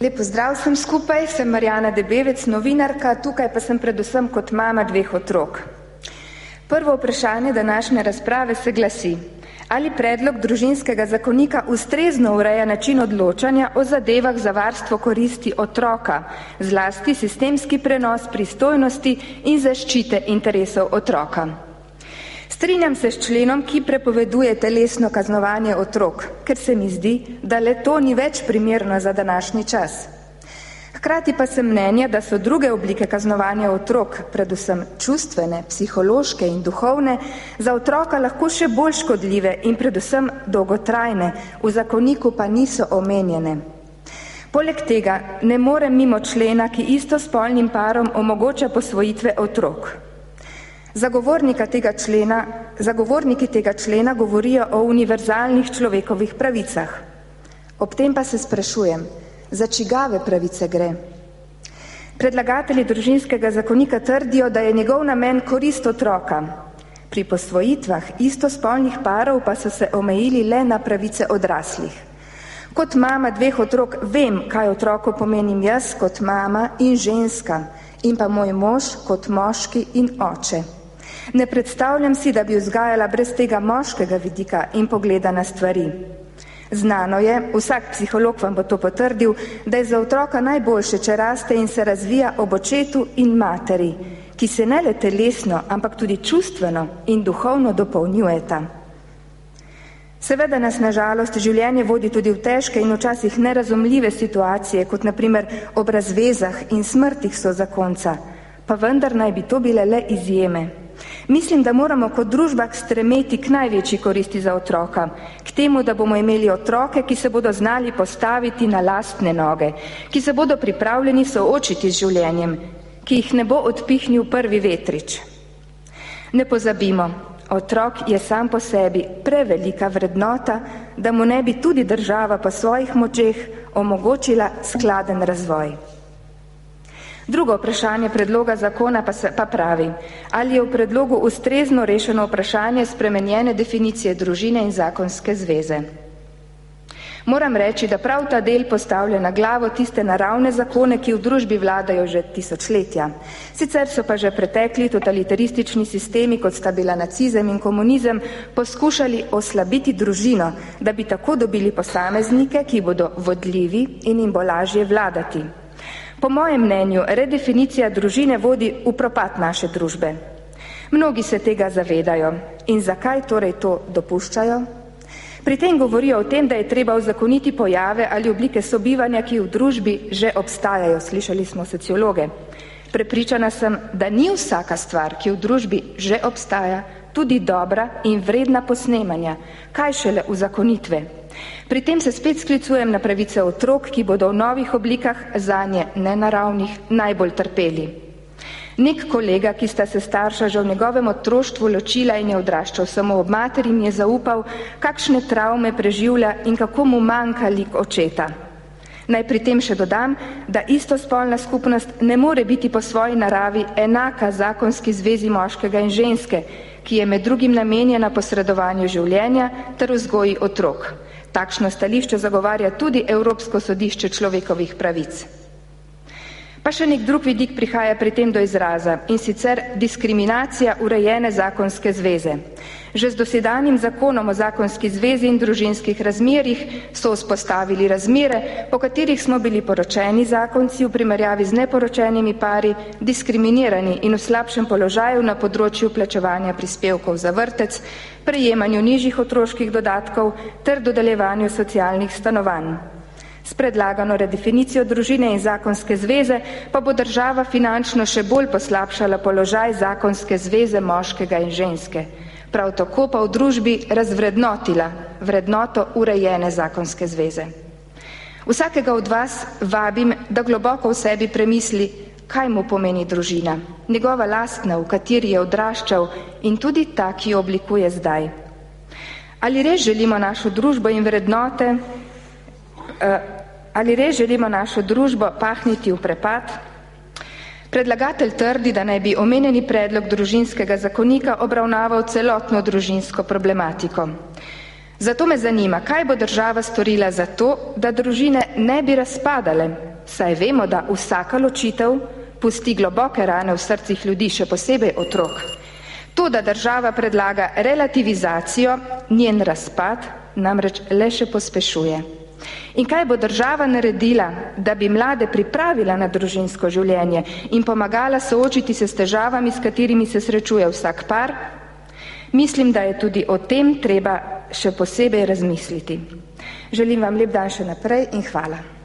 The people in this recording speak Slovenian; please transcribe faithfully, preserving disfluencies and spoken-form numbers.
Lep pozdrav vsem skupaj, sem Marjana Debevec, novinarka, tukaj pa sem predvsem kot mama dveh otrok. Prvo vprašanje današnje razprave se glasi: ali predlog družinskega zakonika ustrezno ureja način odločanja o zadevah za varstvo koristi otroka, zlasti sistemski prenos pristojnosti in zaščite interesov otroka? Strinjam se s členom, ki prepoveduje telesno kaznovanje otrok, ker se mi zdi, da le to ni več primerno za današnji čas. Hkrati pa sem mnenja, da so druge oblike kaznovanja otrok, predvsem čustvene, psihološke in duhovne, za otroka lahko še bolj škodljive in predvsem dolgotrajne, v zakoniku pa niso omenjene. Poleg tega ne morem mimo člena, ki istospolnim parom omogoča posvojitve otrok. Zagovornika tega člena, zagovorniki tega člena govorijo o univerzalnih človekovih pravicah. Ob tem pa se sprašujem, za čigave pravice gre? Predlagatelji družinskega zakonika trdijo, da je njegov namen korist otroka. Pri posvojitvah istospolnih parov pa so se omejili le na pravice odraslih. Kot mama dveh otrok vem, kaj otroku pomenim jaz kot mama in ženska, in pa moj mož kot moški in oče. Ne predstavljam si, da bi vzgajala brez tega moškega vidika in pogleda na stvari. Znano je, vsak psiholog vam bo to potrdil, da je za otroka najboljše, če raste in se razvija ob očetu in materi, ki se ne le telesno, ampak tudi čustveno in duhovno dopolnjujeta. Seveda nas na žalost življenje vodi tudi v težke in včasih nerazumljive situacije, kot na primer ob razvezah in smrtih sozakonca, pa vendar naj bi to bile le izjeme. Mislim, da moramo kot družba stremeti k največji koristi za otroka, k temu, da bomo imeli otroke, ki se bodo znali postaviti na lastne noge, ki se bodo pripravljeni soočiti z življenjem, ki jih ne bo odpihnil prvi vetrič. Ne pozabimo, otrok je sam po sebi prevelika vrednota, da mu ne bi tudi država po svojih močeh omogočila skladen razvoj. Drugo vprašanje predloga zakona pa, se, pa pravi, ali je v predlogu ustrezno rešeno vprašanje spremenjene definicije družine in zakonske zveze. Moram reči, da prav ta del postavlja na glavo tiste naravne zakone, ki v družbi vladajo že tisočletja. Sicer so pa že pretekli totalitaristični sistemi, kot sta bila nacizem in komunizem, poskušali oslabiti družino, da bi tako dobili posameznike, ki bodo vodljivi in jim bo lažje vladati. Po mojem mnenju, redefinicija družine vodi v propad naše družbe. Mnogi se tega zavedajo. In zakaj torej to dopuščajo? Pri tem govorijo o tem, da je treba uzakoniti pojave ali oblike sobivanja, ki v družbi že obstajajo, slišali smo sociologe. Prepričana sem, da ni vsaka stvar, ki v družbi že obstaja, tudi dobra in vredna posnemanja, kaj šele uzakonitve. Pri tem se spet sklicujem na pravice otrok, ki bodo v novih oblikah zanje nenaravnih najbolj trpeli. Nek kolega, ki sta se starša že v njegovem otroštvu ločila in je odraščal samo ob materi, mi je zaupal, kakšne travme preživlja in kako mu manjka lik očeta. Naj pri tem še dodam, da istospolna skupnost ne more biti po svoji naravi enaka zakonski zvezi moškega in ženske, ki je med drugim namenjena posredovanju življenja ter vzgoji otrok. Takšno stališče zagovarja tudi Evropsko sodišče človekovih pravic. Pa še nek drug vidik prihaja pri tem do izraza, in sicer diskriminacija urejene zakonske zveze. Že z dosedanjim zakonom o zakonski zvezi in družinskih razmerjih so vzpostavili razmere, po katerih smo bili poročeni zakonci v primerjavi z neporočenimi pari diskriminirani in v slabšem položaju na področju plačevanja prispevkov za vrtec, prejemanju nižjih otroških dodatkov ter dodeljevanju socialnih stanovanj. S predlagano redefinicijo družine in zakonske zveze pa bo država finančno še bolj poslabšala položaj zakonske zveze moškega in ženske. Prav tako pa v družbi razvrednotila vrednoto urejene zakonske zveze. Vsakega od vas vabim, da globoko v sebi premisli, kaj mu pomeni družina, njegova lastna, v kateri je odraščal, in tudi ta, ki jo oblikuje zdaj. Ali res želimo našo družbo in vrednote, ali res želimo našo družbo pahniti v prepad? Predlagatelj trdi, da naj bi omenjeni predlog družinskega zakonika obravnaval celotno družinsko problematiko. Zato me zanima, kaj bo država storila za to, da družine ne bi razpadale, saj vemo, da vsaka ločitev pusti globoke rane v srcih ljudi, še posebej otrok. To, da država predlaga relativizacijo, njen razpad namreč le še pospešuje. In kaj bo država naredila, da bi mlade pripravila na družinsko življenje in pomagala soočiti se s težavami, s katerimi se srečuje vsak par? Mislim, da je tudi o tem treba še posebej razmisliti. Želim vam lep dan še naprej in hvala.